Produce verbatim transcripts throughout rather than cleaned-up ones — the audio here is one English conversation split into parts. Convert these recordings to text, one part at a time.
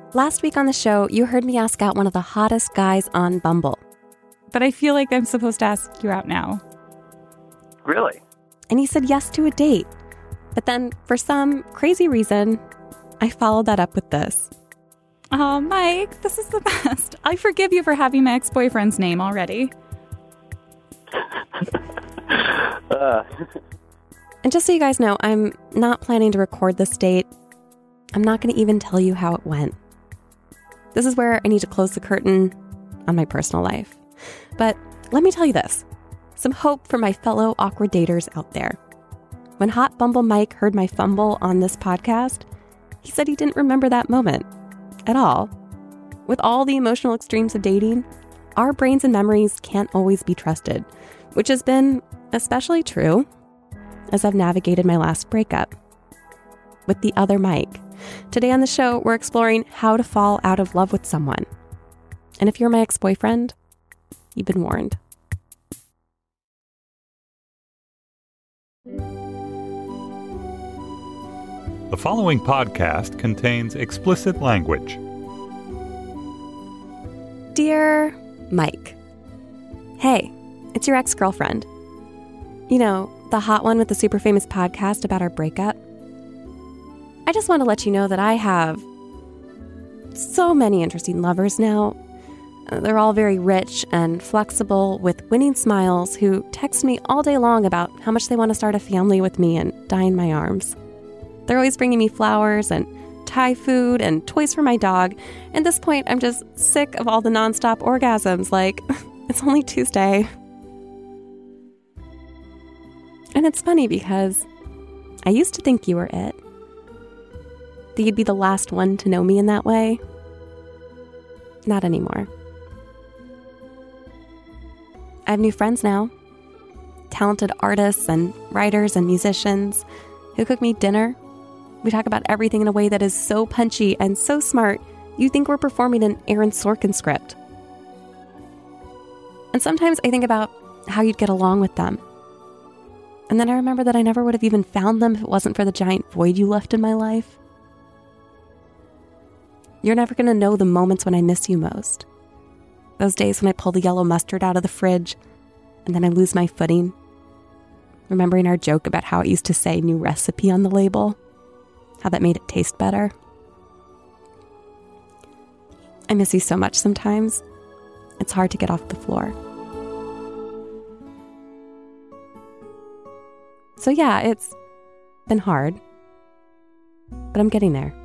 Last week on the show, you heard me ask out one of the hottest guys on Bumble. But I feel like I'm supposed to ask you out now. Really? And he said yes to a date. But then, for some crazy reason, I followed that up with this. Oh, Mike, this is the best. I forgive you for having my ex-boyfriend's name already. uh. And just so you guys know, I'm not planning to record this date. I'm not going to even tell you how it went. This is where I need to close the curtain on my personal life. But let me tell you this. Some hope for my fellow awkward daters out there. When Hot Bumble Mike heard my fumble on this podcast, he said he didn't remember that moment at all. With all the emotional extremes of dating, our brains and memories can't always be trusted, which has been especially true as I've navigated my last breakup with the other Mike. Today on the show, we're exploring how to fall out of love with someone. And if you're my ex-boyfriend, you've been warned. The following podcast contains explicit language. Dear Mike, hey, it's your ex-girlfriend. You know, the hot one with the super famous podcast about our breakup. I just want to let you know that I have so many interesting lovers now. They're all very rich and flexible with winning smiles who text me all day long about how much they want to start a family with me and die in my arms. They're always bringing me flowers and Thai food and toys for my dog. At this point, I'm just sick of all the nonstop orgasms. Like, it's only Tuesday. And it's funny because I used to think you were it. That you'd be the last one to know me in that way. Not anymore. I have new friends now. Talented artists and writers and musicians who cook me dinner. We talk about everything in a way that is so punchy and so smart, you think we're performing an Aaron Sorkin script. And sometimes I think about how you'd get along with them. And then I remember that I never would have even found them if it wasn't for the giant void you left in my life. You're never going to know the moments when I miss you most. Those days when I pull the yellow mustard out of the fridge and then I lose my footing. Remembering our joke about how it used to say new recipe on the label. How that made it taste better. I miss you so much sometimes. It's hard to get off the floor. So yeah, it's been hard. But I'm getting there.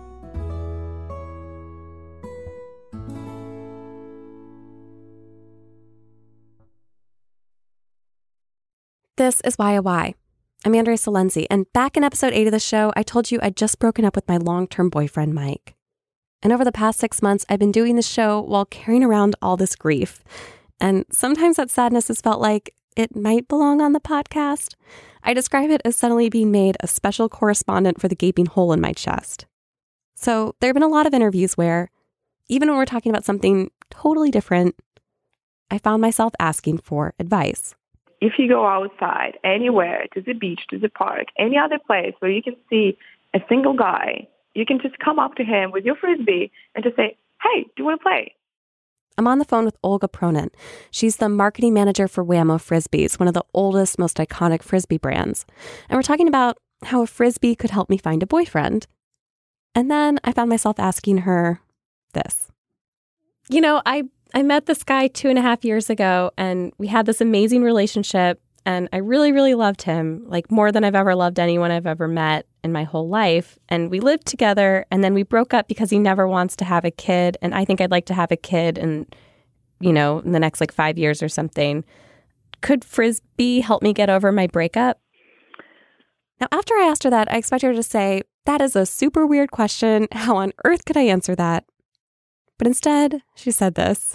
This is Y O Y. I'm Andrea Salenzi, and back in episode eight of the show, I told you I'd just broken up with my long-term boyfriend, Mike. And over the past six months, I've been doing the show while carrying around all this grief. And sometimes that sadness has felt like it might belong on the podcast. I describe it as suddenly being made a special correspondent for the gaping hole in my chest. So there have been a lot of interviews where, even when we're talking about something totally different, I found myself asking for advice. If you go outside, anywhere, to the beach, to the park, any other place where you can see a single guy, you can just come up to him with your Frisbee and just say, hey, do you want to play? I'm on the phone with Olga Pronin. She's the marketing manager for Wham-O Frisbees, one of the oldest, most iconic Frisbee brands. And we're talking about how a Frisbee could help me find a boyfriend. And then I found myself asking her this. You know, I I met this guy two and a half years ago, and we had this amazing relationship, and I really, really loved him, like more than I've ever loved anyone I've ever met in my whole life. And we lived together, and then we broke up because he never wants to have a kid, and I think I'd like to have a kid in, you know, in the next like five years or something. Could Frisbee help me get over my breakup? Now, after I asked her that, I expected her to say, that is a super weird question. How on earth could I answer that? But instead, she said this.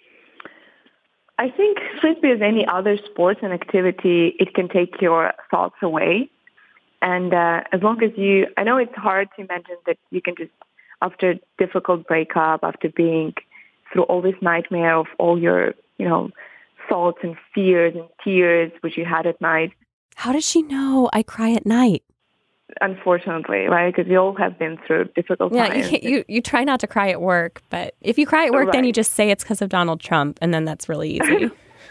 I think Frisbee is any other sports and activity, it can take your thoughts away. And uh, as long as you, I know it's hard to imagine that you can just, after a difficult breakup, after being through all this nightmare of all your, you know, thoughts and fears and tears which you had at night. How does she know I cry at night? unfortunately, right? Because we all have been through difficult Yeah, times. you, you you try not to cry at work, but if you cry at work, Right. then you just say it's because of Donald Trump, and then that's really easy.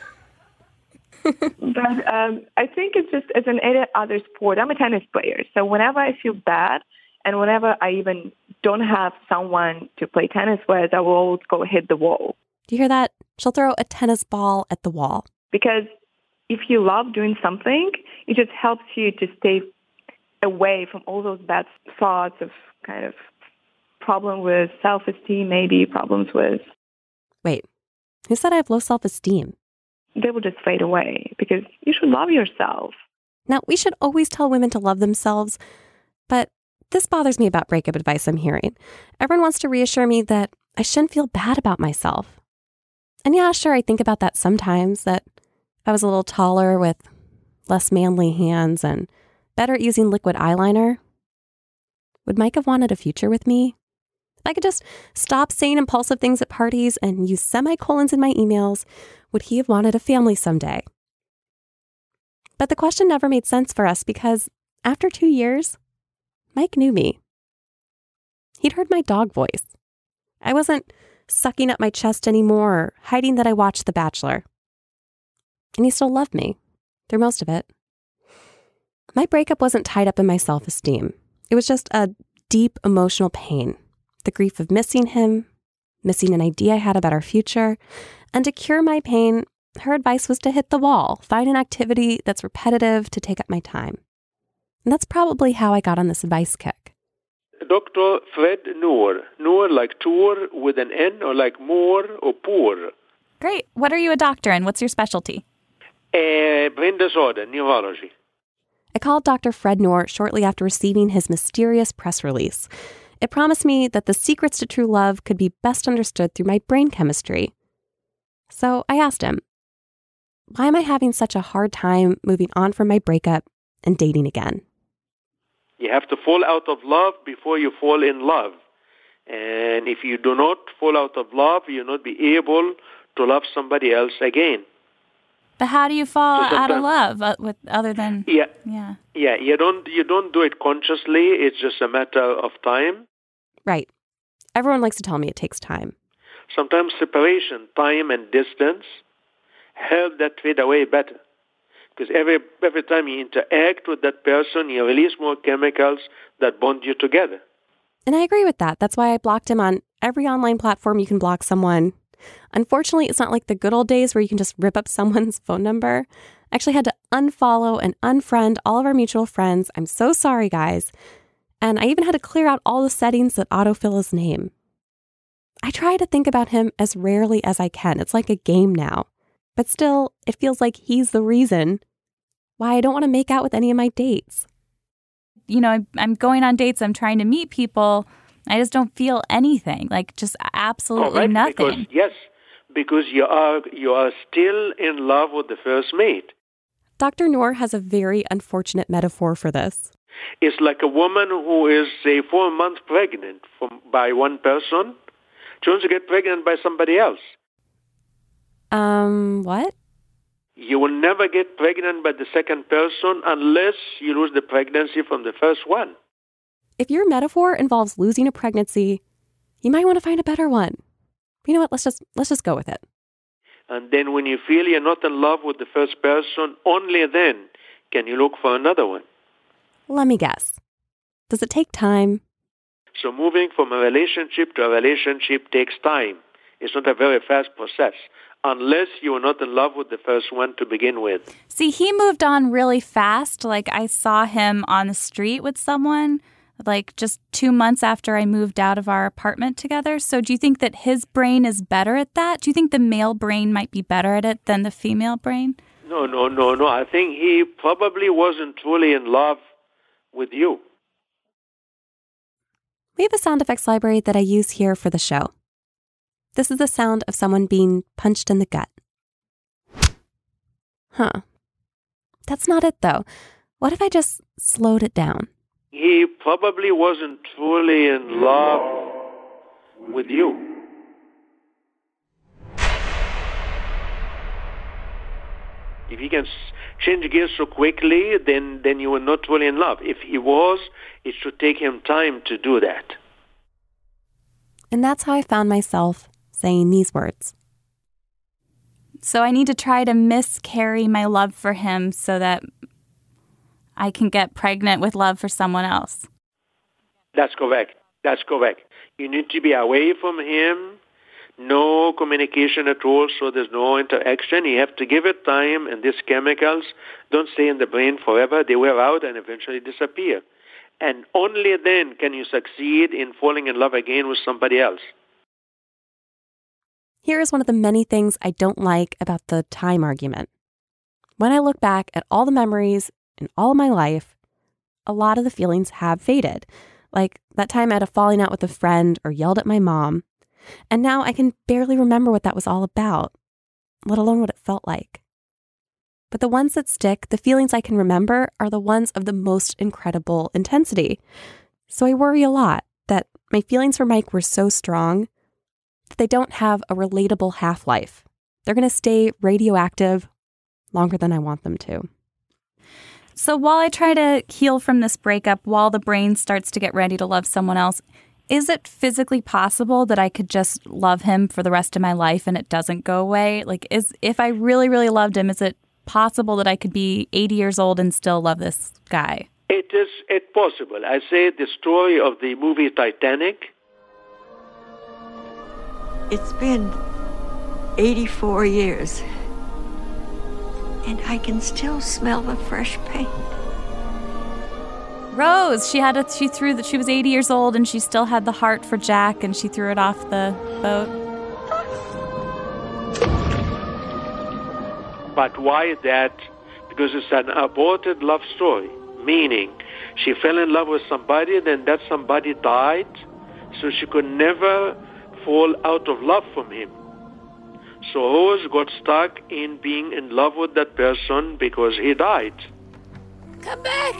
But um, I think it's just as an any other sport. I'm a tennis player, so whenever I feel bad, and whenever I even don't have someone to play tennis with, I will always go hit the wall. Do you hear that? She'll throw a tennis ball at the wall. Because if you love doing something, it just helps you to stay away from all those bad thoughts of kind of problem with self-esteem, maybe problems with. Wait, who said I have low self-esteem? They will just fade away because you should love yourself. Now, we should always tell women to love themselves, but this bothers me about breakup advice I'm hearing. Everyone wants to reassure me that I shouldn't feel bad about myself. And yeah, sure, I think about that sometimes, that if I was a little taller with less manly hands and better at using liquid eyeliner, would Mike have wanted a future with me? If I could just stop saying impulsive things at parties and use semicolons in my emails, would he have wanted a family someday? But the question never made sense for us because after two years, Mike knew me. He'd heard my dog voice. I wasn't sucking up my chest anymore or hiding that I watched The Bachelor. And he still loved me through most of it. My breakup wasn't tied up in my self-esteem. It was just a deep emotional pain. The grief of missing him, missing an idea I had about our future. And to cure my pain, her advice was to hit the wall, find an activity that's repetitive to take up my time. And that's probably how I got on this advice kick. Doctor Fred Noor. Noor like tour with an N or like more or poor. Great. What are you a doctor in? What's your specialty? Uh, brain disorder, neurology. I called Doctor Fred Noor shortly after receiving his mysterious press release. It promised me that the secrets to true love could be best understood through my brain chemistry. So I asked him, why am I having such a hard time moving on from my breakup and dating again? You have to fall out of love before you fall in love. And if you do not fall out of love, you'll not be able to love somebody else again. But how do you fall So out of sometimes- love uh, with other than Yeah, yeah? yeah. You don't you don't do it consciously. It's just a matter of time. Right. Everyone likes to tell me it takes time. Sometimes separation, time, and distance help that fade away better. Because every every time you interact with that person, you release more chemicals that bond you together. And I agree with that. That's why I blocked him on every online platform you can block someone. Unfortunately, it's not like the good old days where you can just rip up someone's phone number. I actually had to unfollow and unfriend all of our mutual friends. I'm so sorry, guys. And I even had to clear out all the settings that autofill his name. I try to think about him as rarely as I can. It's like a game now. But still, it feels like he's the reason why I don't want to make out with any of my dates. You know, I'm- I'm going on dates. I'm trying to meet people. I just don't feel anything. Like just absolutely All right, nothing. Because, yes, because you are you are still in love with the first mate. Doctor Noor has a very unfortunate metaphor for this. It's like a woman who is, say, four months pregnant from, by one person. She wants to get pregnant by somebody else. Um, what? You will never get pregnant by the second person unless you lose the pregnancy from the first one. If your metaphor involves losing a pregnancy, you might want to find a better one. You know what? Let's just let's just go with it. And then when you feel you're not in love with the first person, only then can you look for another one. Let me guess. Does it take time? So moving from a relationship to a relationship takes time. It's not a very fast process, unless you are not in love with the first one to begin with. See, he moved on really fast. Like I saw him on the street with someone like just two months after I moved out of our apartment together. So do you think that his brain is better at that? Do you think the male brain might be better at it than the female brain? No, no, no, no. I think he probably wasn't truly in love with you. We have a sound effects library that I use here for the show. This is the sound of someone being punched in the gut. Huh. That's not it, though. What if I just slowed it down? He probably wasn't truly in love with you. If he can change gears so quickly, then, then you were not truly in love. If he was, it should take him time to do that. And that's how I found myself saying these words. So I need to try to miscarry my love for him so that I can get pregnant with love for someone else. That's correct. That's correct. You need to be away from him, no communication at all, so there's no interaction. You have to give it time, and these chemicals don't stay in the brain forever. They wear out and eventually disappear. And only then can you succeed in falling in love again with somebody else. Here is one of the many things I don't like about the time argument. When I look back at all the memories in all of my life, a lot of the feelings have faded. Like that time I had a falling out with a friend or yelled at my mom. And now I can barely remember what that was all about, let alone what it felt like. But the ones that stick, the feelings I can remember, are the ones of the most incredible intensity. So I worry a lot that my feelings for Mike were so strong that they don't have a relatable half-life. They're going to stay radioactive longer than I want them to. So while I try to heal from this breakup, while the brain starts to get ready to love someone else, is it physically possible that I could just love him for the rest of my life and it doesn't go away? Like, is if I really, really loved him, is it possible that I could be eighty years old and still love this guy? It is it's possible. I say the story of the movie Titanic. It's been eighty-four years, and I can still smell the fresh paint. Rose, she had a, she threw that she was eighty years old and she still had the heart for Jack and she threw it off the boat. But why that? Because it's an aborted love story, meaning she fell in love with somebody, then that somebody died, so she could never fall out of love from him. So Rose got stuck in being in love with that person because he died. Come back!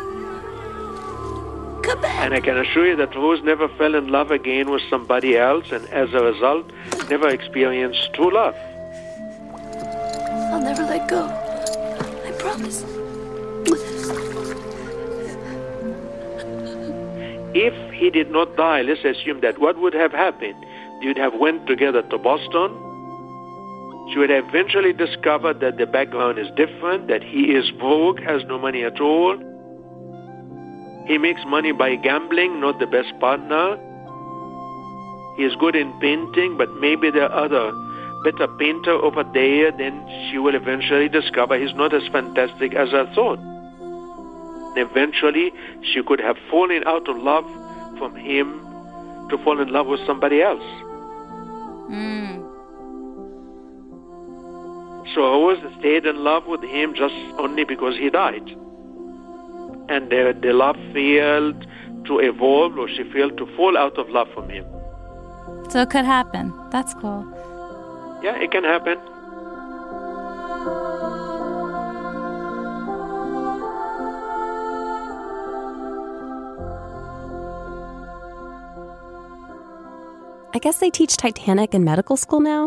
Come back! And I can assure you that Rose never fell in love again with somebody else, and as a result, never experienced true love. I'll never let go. I promise. If he did not die, let's assume that, what would have happened? You'd have went together to Boston. She would have eventually discovered that the background is different, that he is broke, has no money at all. He makes money by gambling, not the best partner. He is good in painting, but maybe there are other better painter over there. Then she will eventually discover he's not as fantastic as I thought. Eventually, she could have fallen out of love from him to fall in love with somebody else. Mm. So Rose stayed in love with him just only because he died. And the, the love failed to evolve, or she failed to fall out of love from him. So it could happen. That's cool. Yeah, it can happen. I guess they teach Titanic in medical school now.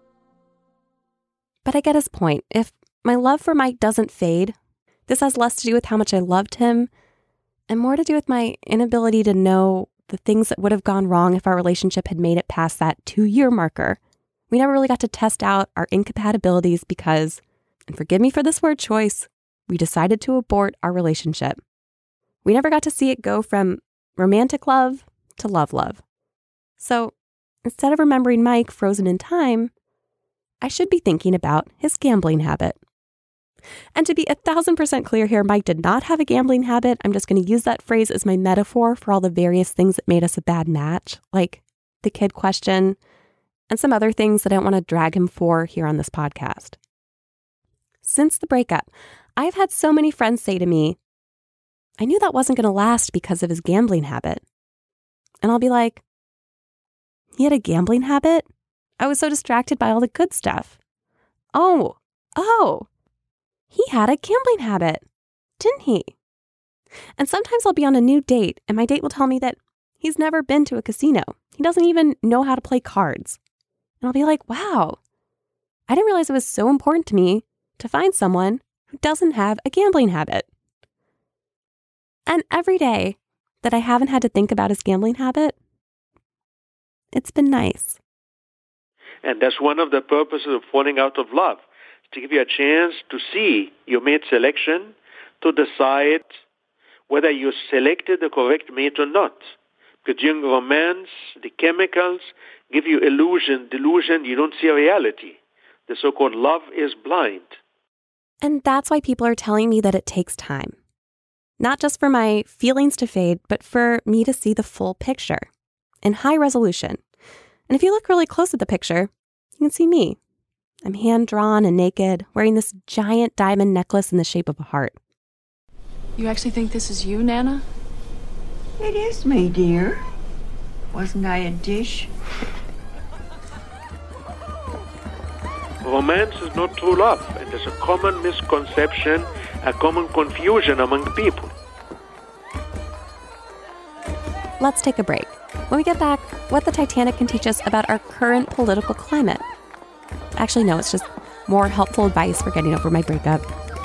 But I get his point. If my love for Mike doesn't fade, this has less to do with how much I loved him and more to do with my inability to know the things that would have gone wrong if our relationship had made it past that two-year marker. We never really got to test out our incompatibilities because, and forgive me for this word choice, we decided to abort our relationship. We never got to see it go from romantic love to love love. So instead of remembering Mike frozen in time, I should be thinking about his gambling habit. And to be a thousand percent clear here, Mike did not have a gambling habit. I'm just going to use that phrase as my metaphor for all the various things that made us a bad match, like the kid question and some other things that I don't want to drag him for here on this podcast. Since the breakup, I've had so many friends say to me, I knew that wasn't going to last because of his gambling habit. And I'll be like, he had a gambling habit? I was so distracted by all the good stuff. Oh, oh, he had a gambling habit, didn't he? And sometimes I'll be on a new date and my date will tell me that he's never been to a casino. He doesn't even know how to play cards. And I'll be like, wow, I didn't realize it was so important to me to find someone who doesn't have a gambling habit. And every day that I haven't had to think about his gambling habit, it's been nice. And that's one of the purposes of falling out of love, to give you a chance to see your mate selection, to decide whether you selected the correct mate or not. Because during romance, the chemicals give you illusion, delusion, you don't see a reality. The so-called love is blind. And that's why people are telling me that it takes time. Not just for my feelings to fade, but for me to see the full picture in high resolution. And if you look really close at the picture, you can see me. I'm hand-drawn and naked, wearing this giant diamond necklace in the shape of a heart. You actually think this is you, Nana? It is me, dear. Wasn't I a dish? Romance is not true love, and there's a common misconception, a common confusion among people. Let's take a break. When we get back, what the Titanic can teach us about our current political climate. Actually, no, it's just more helpful advice for getting over my breakup.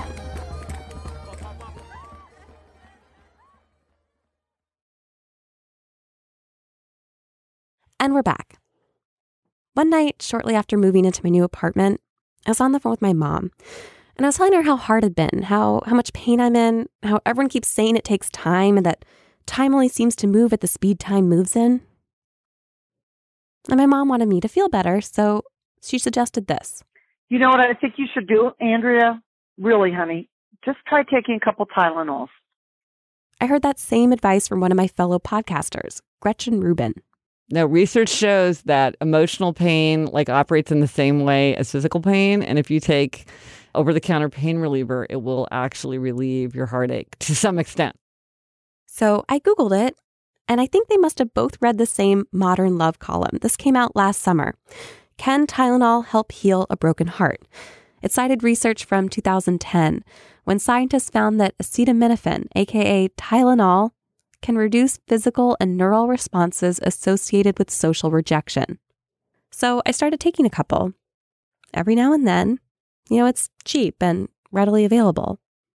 And we're back. One night, shortly after moving into my new apartment, I was on the phone with my mom, and I was telling her how hard it'd been, how, how much pain I'm in, how everyone keeps saying it takes time and that time only seems to move at the speed time moves in. And my mom wanted me to feel better, so she suggested this. You know what I think you should do, Andrea? Really, honey, just try taking a couple Tylenols. I heard that same advice from one of my fellow podcasters, Gretchen Rubin. No, research shows that emotional pain like operates in the same way as physical pain. And if you take over-the-counter pain reliever, it will actually relieve your heartache to some extent. So I Googled it, and I think they must have both read the same Modern Love column. This came out last summer. Can Tylenol help heal a broken heart? It cited research from two thousand ten, when scientists found that acetaminophen, aka Tylenol, can reduce physical and neural responses associated with social rejection. So I started taking a couple. Every now and then, you know, it's cheap and readily available.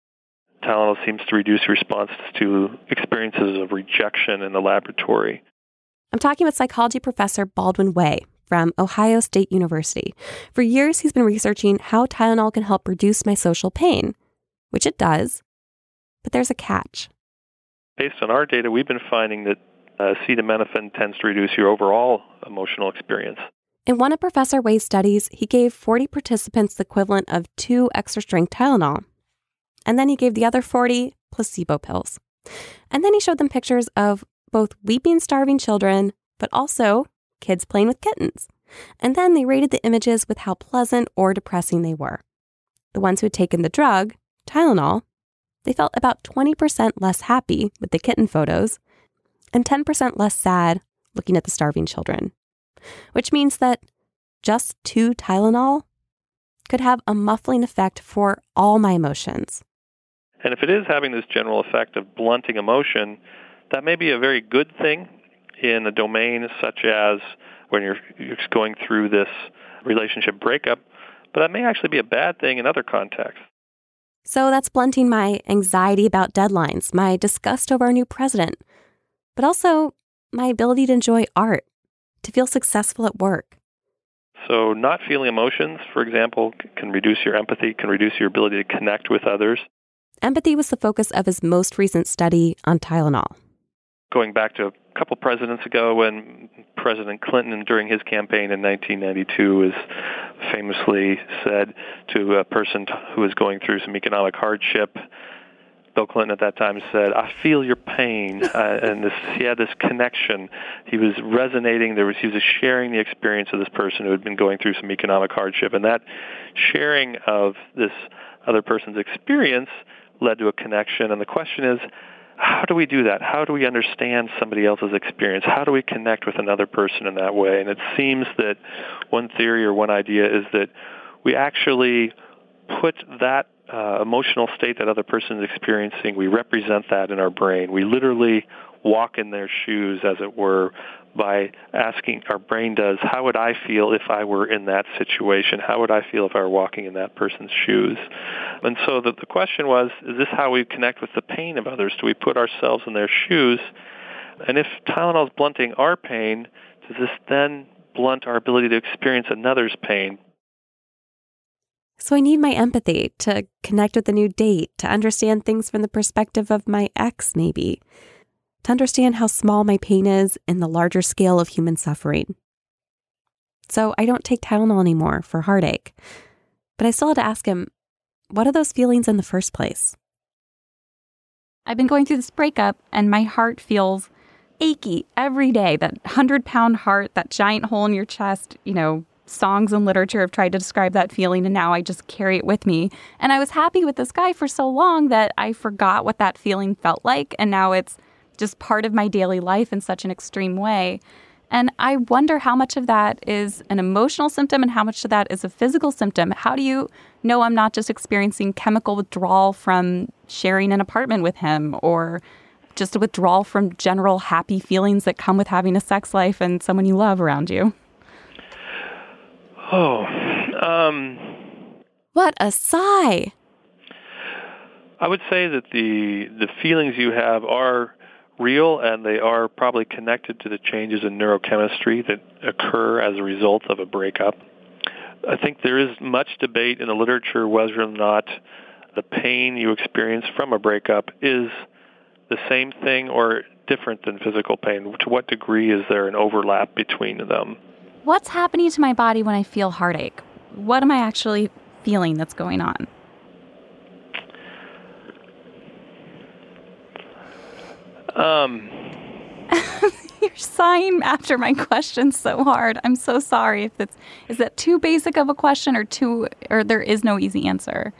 Tylenol seems to reduce responses to experiences of rejection in the laboratory. I'm talking with psychology professor Baldwin Way from Ohio State University. For years, he's been researching how Tylenol can help reduce my social pain, which it does, but there's a catch. Based on our data, we've been finding that uh, acetaminophen tends to reduce your overall emotional experience. In one of Professor Way's studies, he gave forty participants the equivalent of two extra-strength Tylenol. And then he gave the other forty placebo pills. And then he showed them pictures of both weeping, starving children, but also kids playing with kittens. And then they rated the images with how pleasant or depressing they were. The ones who had taken the drug, Tylenol, they felt about twenty percent less happy with the kitten photos and ten percent less sad looking at the starving children, which means that just two Tylenol could have a muffling effect for all my emotions. And if it is having this general effect of blunting emotion, that may be a very good thing in a domain such as when you're, you're going through this relationship breakup, but that may actually be a bad thing in other contexts. So that's blunting my anxiety about deadlines, my disgust over our new president, but also my ability to enjoy art, to feel successful at work. So not feeling emotions, for example, can reduce your empathy, can reduce your ability to connect with others. Empathy was the focus of his most recent study on Tylenol. Going back to a couple presidents ago when President Clinton, during his campaign in nineteen ninety-two, was famously said to a person who was going through some economic hardship, Bill Clinton at that time said, "I feel your pain," uh, and this, he had this connection. He was resonating. There was he was sharing the experience of this person who had been going through some economic hardship, and that sharing of this other person's experience led to a connection. And the question is, how do we do that? How do we understand somebody else's experience? How do we connect with another person in that way? And it seems that one theory or one idea is that we actually put that uh, emotional state that other person is experiencing, we represent that in our brain. We literally walk in their shoes, as it were, by asking, our brain does, how would I feel if I were in that situation? How would I feel if I were walking in that person's shoes? And so the, the question was, is this how we connect with the pain of others? Do we put ourselves in their shoes? And if Tylenol is blunting our pain, does this then blunt our ability to experience another's pain? So I need my empathy to connect with a new date, to understand things from the perspective of my ex, maybe, to understand how small my pain is in the larger scale of human suffering. So I don't take Tylenol anymore for heartache, but I still had to ask him, what are those feelings in the first place? I've been going through this breakup and my heart feels achy every day. That hundred-pound heart, that giant hole in your chest, you know, songs and literature have tried to describe that feeling, and now I just carry it with me. And I was happy with this guy for so long that I forgot what that feeling felt like, and now it's just part of my daily life in such an extreme way. And I wonder how much of that is an emotional symptom and how much of that is a physical symptom. How do you know I'm not just experiencing chemical withdrawal from sharing an apartment with him, or just a withdrawal from general happy feelings that come with having a sex life and someone you love around you? Oh, um... What a sigh! I would say that the the feelings you have are real, and they are probably connected to the changes in neurochemistry that occur as a result of a breakup. I think there is much debate in the literature whether or not the pain you experience from a breakup is the same thing or different than physical pain. To what degree is there an overlap between them? What's happening to my body when I feel heartache? What am I actually feeling that's going on? Um, You're sighing after my question so hard. I'm so sorry if it's is that too basic of a question, or too or there is no easy answer.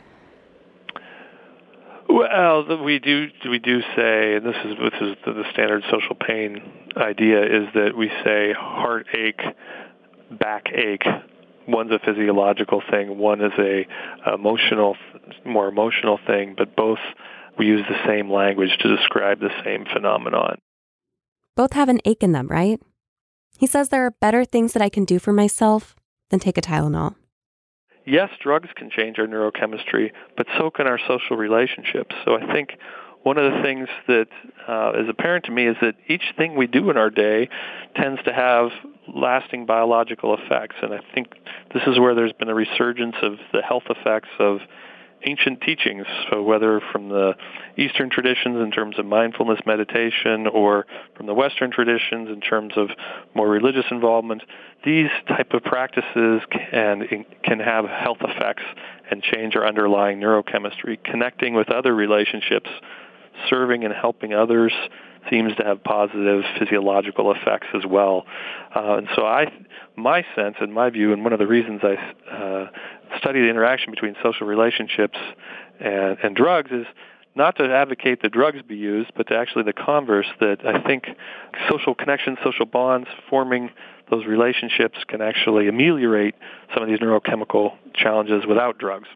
Well, we do we do say, and this is this is the standard social pain idea, is that we say heartache, backache. One's a physiological thing, one is a emotional, more emotional thing, but both we use the same language to describe the same phenomenon. Both have an ache in them, right? He says there are better things that I can do for myself than take a Tylenol. Yes, drugs can change our neurochemistry, but so can our social relationships. So I think one of the things that uh, is apparent to me is that each thing we do in our day tends to have lasting biological effects. And I think this is where there's been a resurgence of the health effects of ancient teachings, so whether from the Eastern traditions in terms of mindfulness meditation or from the Western traditions in terms of more religious involvement, these type of practices can, can have health effects and change our underlying neurochemistry. Connecting with other relationships, serving and helping others seems to have positive physiological effects as well. Uh, and so I, my sense and my view, and one of the reasons I uh, study the interaction between social relationships and, and drugs is not to advocate that drugs be used, but to actually the converse, that I think social connections, social bonds, forming those relationships can actually ameliorate some of these neurochemical challenges without drugs.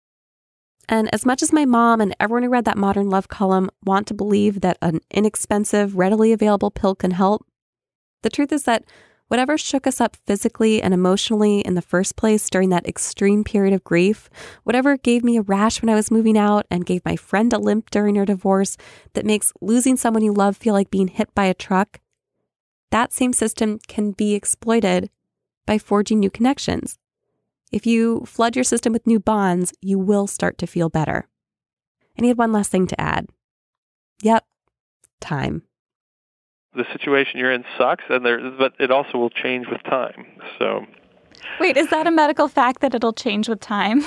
And as much as my mom and everyone who read that Modern Love column want to believe that an inexpensive, readily available pill can help, the truth is that whatever shook us up physically and emotionally in the first place during that extreme period of grief, whatever gave me a rash when I was moving out and gave my friend a limp during her divorce that makes losing someone you love feel like being hit by a truck, that same system can be exploited by forging new connections. If you flood your system with new bonds, you will start to feel better. And he had one last thing to add. Yep, time. The situation you're in sucks, and there, but it also will change with time. So, wait, is that a medical fact that it'll change with time?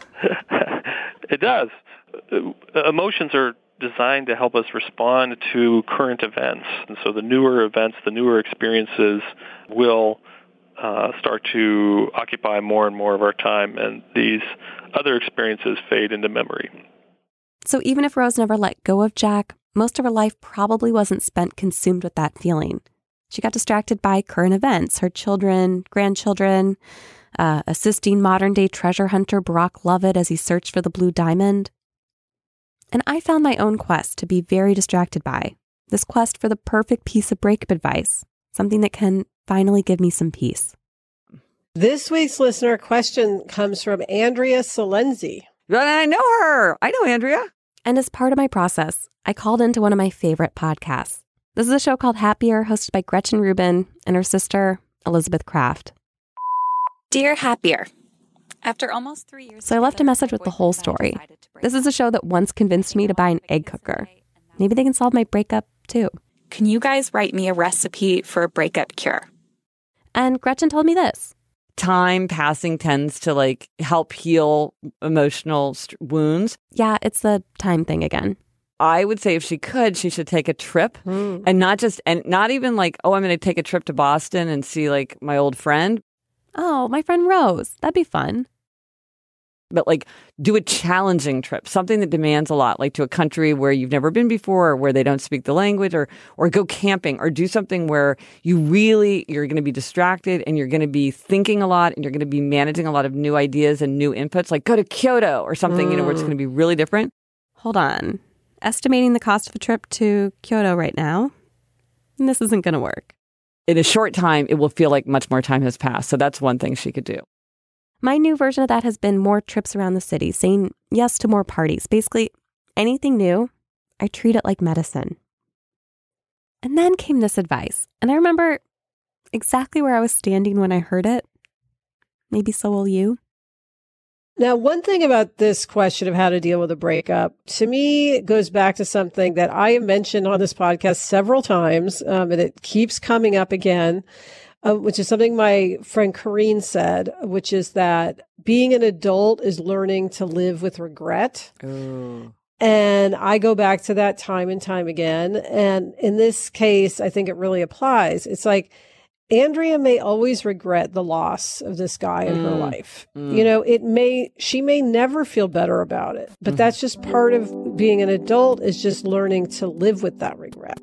It does. Emotions are designed to help us respond to current events, and so the newer events, the newer experiences will Uh, start to occupy more and more of our time, and these other experiences fade into memory. So even if Rose never let go of Jack, most of her life probably wasn't spent consumed with that feeling. She got distracted by current events, her children, grandchildren, uh, assisting modern-day treasure hunter Barack Lovett as he searched for the blue diamond. And I found my own quest to be very distracted by, this quest for the perfect piece of breakup advice, something that can finally give me some peace. This week's listener question comes from Andrea Salenzi. I know her. I know Andrea. And as part of my process, I called into one of my favorite podcasts. This is a show called Happier, hosted by Gretchen Rubin and her sister, Elizabeth Kraft. Dear Happier, after almost three years... So I left a message with the whole story. This is a show that once convinced me to buy an egg cooker. Maybe they can solve my breakup, too. Can you guys write me a recipe for a breakup cure? And Gretchen told me this. Time passing tends to like help heal emotional st- wounds. Yeah, it's the time thing again. I would say if she could, she should take a trip mm. and not just, and not even like, oh, I'm going to take a trip to Boston and see like my old friend. Oh, my friend Rose. That'd be fun. But like do a challenging trip, something that demands a lot, like to a country where you've never been before or where they don't speak the language, or or go camping, or do something where you really, you're going to be distracted and you're going to be thinking a lot and you're going to be managing a lot of new ideas and new inputs, like go to Kyoto or something, mm. you know, where it's going to be really different. Hold on. Estimating the cost of a trip to Kyoto right now, and this isn't going to work. In a short time, it will feel like much more time has passed. So that's one thing she could do. My new version of that has been more trips around the city, saying yes to more parties. Basically, anything new, I treat it like medicine. And then came this advice, and I remember exactly where I was standing when I heard it. Maybe so will you. Now, one thing about this question of how to deal with a breakup, to me, it goes back to something that I have mentioned on this podcast several times, um, and it keeps coming up again. Uh, which is something my friend Corrine said, which is that being an adult is learning to live with regret. Ooh. And I go back to that time and time again. And in this case, I think it really applies. It's like Andrea may always regret the loss of this guy in mm. her life. Mm. You know, it may, she may never feel better about it, but mm. that's just part of being an adult, is just learning to live with that regret.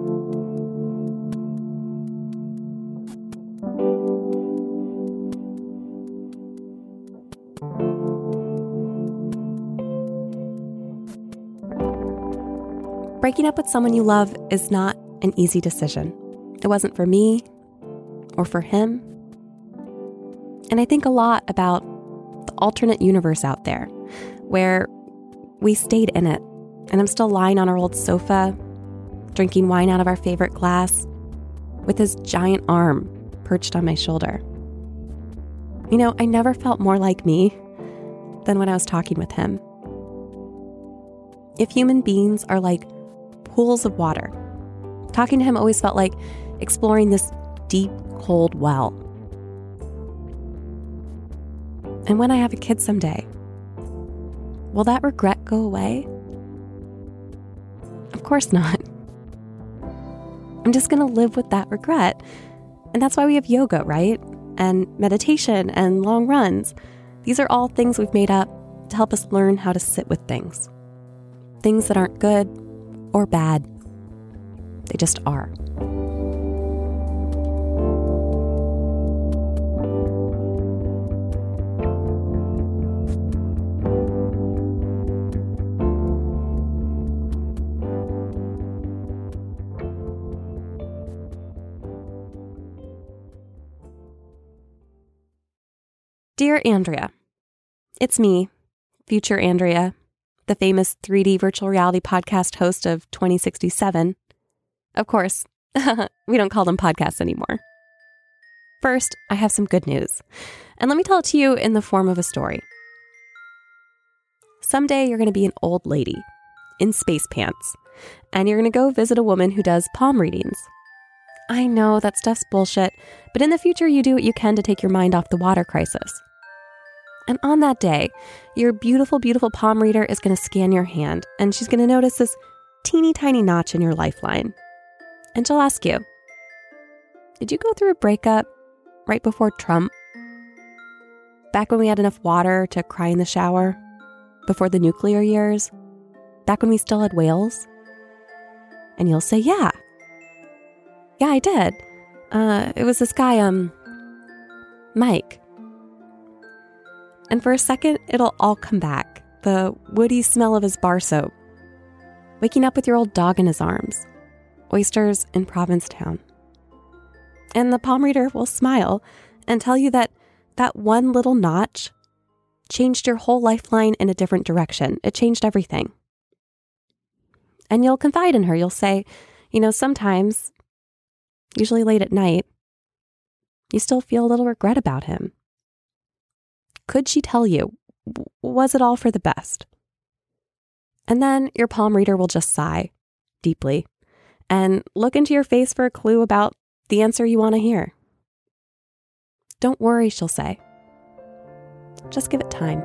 Breaking up with someone you love is not an easy decision. It wasn't for me or for him. And I think a lot about the alternate universe out there where we stayed in it, and I'm still lying on our old sofa, drinking wine out of our favorite glass, with his giant arm perched on my shoulder. You know, I never felt more like me than when I was talking with him. If human beings are like pools of water, talking to him always felt like exploring this deep, cold well. And when I have a kid someday, will that regret go away? Of course not. I'm just going to live with that regret. And that's why we have yoga, right? And meditation and long runs. These are all things we've made up to help us learn how to sit with things. Things that aren't good or bad. They just are. Dear Andrea, it's me, future Andrea, the famous three D virtual reality podcast host of twenty sixty-seven. Of course, we don't call them podcasts anymore. First, I have some good news, and let me tell it to you in the form of a story. Someday you're going to be an old lady in space pants, and you're going to go visit a woman who does palm readings. I know that stuff's bullshit, but in the future you do what you can to take your mind off the water crisis. And on that day, your beautiful, beautiful palm reader is going to scan your hand, and she's going to notice this teeny tiny notch in your lifeline. And she'll ask you, did you go through a breakup right before Trump? Back when we had enough water to cry in the shower? Before the nuclear years? Back when we still had whales? And you'll say, yeah. Yeah, I did. Uh, it was this guy, um, Mike. And for a second, it'll all come back. The woody smell of his bar soap. Waking up with your old dog in his arms. Oysters in Provincetown. And the palm reader will smile and tell you that that one little notch changed your whole lifeline in a different direction. It changed everything. And you'll confide in her. You'll say, you know, sometimes, usually late at night, you still feel a little regret about him. Could she tell you? Was it all for the best? And then your palm reader will just sigh deeply and look into your face for a clue about the answer you want to hear. Don't worry, she'll say. Just give it time.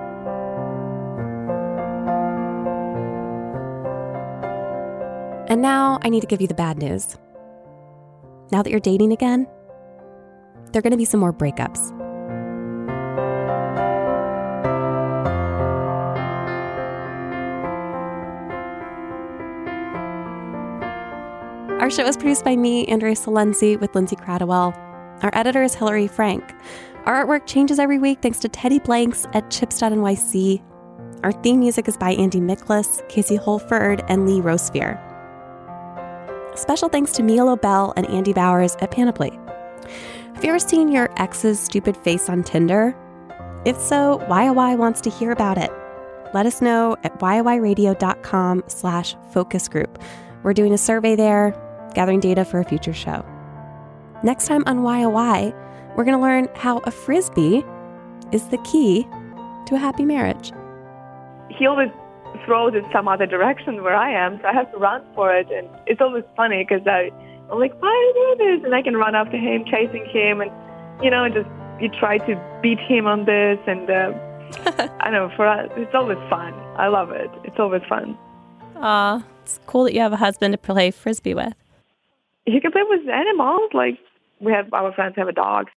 And now I need to give you the bad news. Now that you're dating again, there are going to be some more breakups. Our show is produced by me, Andrea Silenzi, with Lindsay Cradwell. Our editor is Hillary Frank. Our artwork changes every week thanks to Teddy Blanks at chips dot N Y C. Our theme music is by Andy Miklas, Casey Holford, and Lee Rosefear. Special thanks to Mia Lobel and Andy Bowers at Panoply. Have you ever seen your ex's stupid face on Tinder? If so, Y O Y wants to hear about it. Let us know at y o y radio dot com slash focus group. We're doing a survey there, gathering data for a future show. Next time on Y O Y, we're going to learn how a Frisbee is the key to a happy marriage. He always throws it some other direction where I am, so I have to run for it. And it's always funny because I'm like, why do you do this? And I can run after him, chasing him, and, you know, just you try to beat him on this. And uh, I don't know, for us, it's always fun. I love it. It's always fun. Aw, it's cool that you have a husband to play Frisbee with. You can play with animals. Like, we have, our friends have a dog,